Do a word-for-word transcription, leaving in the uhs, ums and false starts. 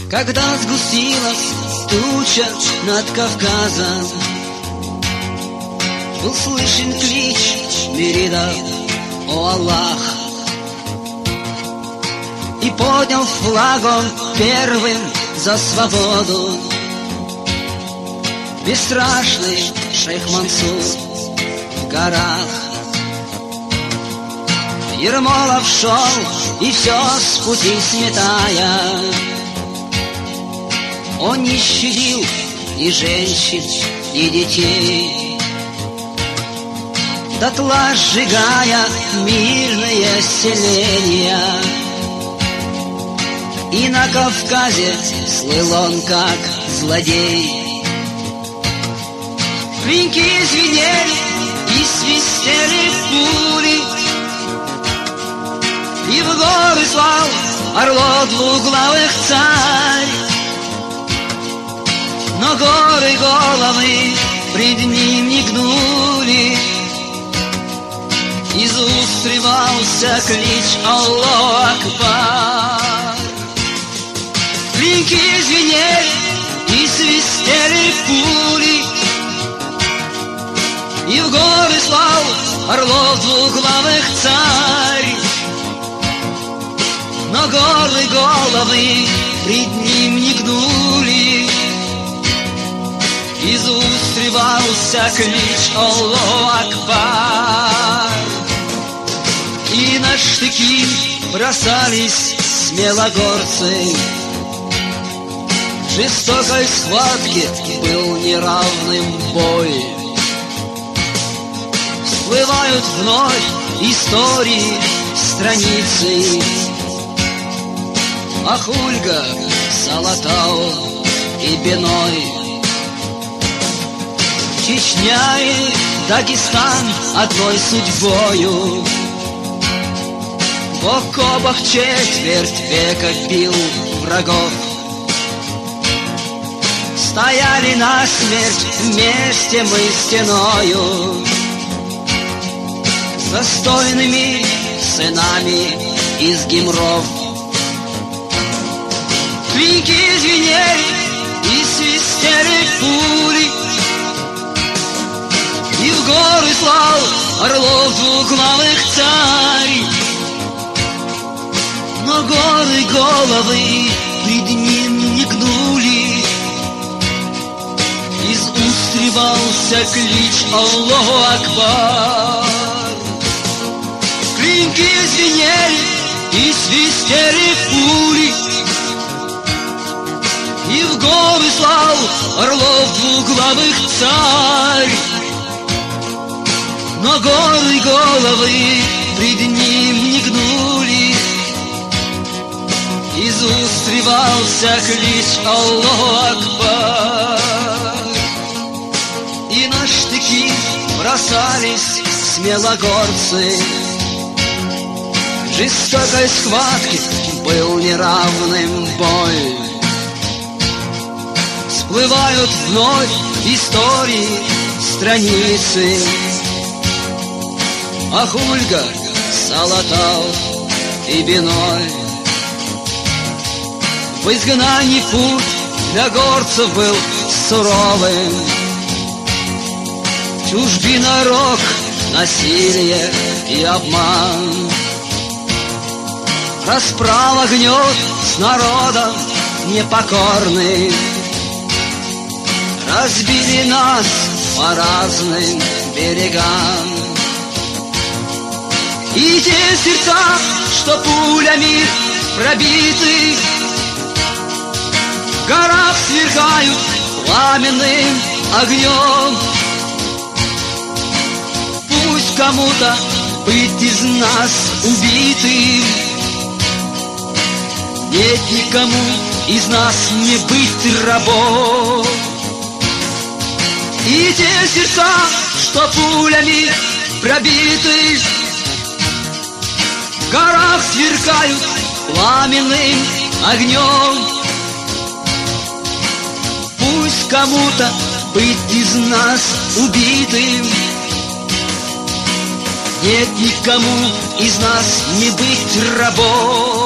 Когда сгустилась туча над Кавказом, был слышен клич Мерида: «О Аллах!» И поднял флаг он первым за свободу. Бесстрашный шейх Мансур в горах. Ермолов шел, и все с пути сметая. Он не щадил ни женщин, ни детей, дотла сжигая мирные селения. И на Кавказе слыл он как злодей. Клинки звенели и свистели пули, и в горы слал орлов двуглавых царь. Но горы головы пред ним не гнули. Из уст срывался клич: «Аллаху Акбар!» Клинки звенели и свистели пули, и в горы слал орлов двуглавых царь. Но горы головы пред ним не гнули. Из уст срывался клич: «Аллаху Акбар!» И на штыки бросались смелогорцы. В жестокой схватке был неравным бой. Всплывают вновь истории страницы. Ахульга, Салатау и Беной. Чечня и Дагестан одной судьбою. Бок о бок четверть века бил врагов. Стояли насмерть вместе мы стеною, достойными сынами из Гимров. Клинки звенели и свистели пули, и в горы слал орлов двуглавых царь. Но горы головы пред ним не гнули. Из уст срывался клич: «Аллаху Акбар!» Клинки звенели и свистели пули, и в горы слал орлов двуглавых царь. Но горы головы пред ним не гнули. Из уст срывался клич: «Аллаху Акбар!» И на штыки бросались смелогорцы. В жестокой схватке был неравным бой. Всплывают вновь истории страницы. Ахульга, Салатау и Беной. В изгнании путь для горцев был суровым. Чужбина, рок, насилие и обман. Расправа гнет с народом непокорным. Разбили нас по разным берегам. И те сердца, что пулями пробиты, в горах сверкают пламенным огнем. Пусть кому-то быть из нас убитым, нет никому из нас не быть рабом. И те сердца, что пулями пробиты, в горах сверкают пламенным огнем. Пусть кому-то быть из нас убитым, нет никому из нас не быть рабом.